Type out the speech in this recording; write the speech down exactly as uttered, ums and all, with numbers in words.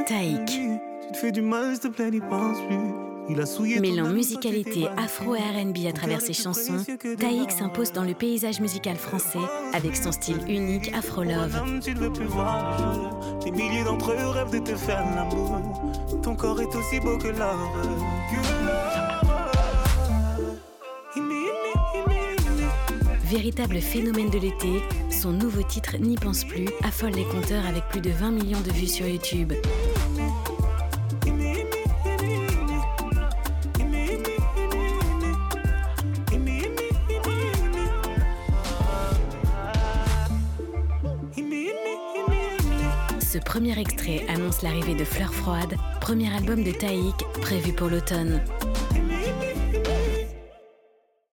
Taïk. Tu te fais du mal, s'il te plaît, n'y pense plus. Il a souillé Mêlant musicalité afro et R and B à travers ses chansons, Taïk s'impose dans le paysage musical français avec son style unique Afro-Love. Tu ne veux plus voir le jour. Des milliers d'entre eux rêvent de te faire l'amour. Ton corps est aussi beau que l'or. Que l'or. Véritable phénomène de l'été, son nouveau titre N'y pense plus affole les compteurs avec plus de vingt millions de vues sur YouTube. Ce premier extrait annonce l'arrivée de Fleurs froides, premier album de Taïk prévu pour l'automne.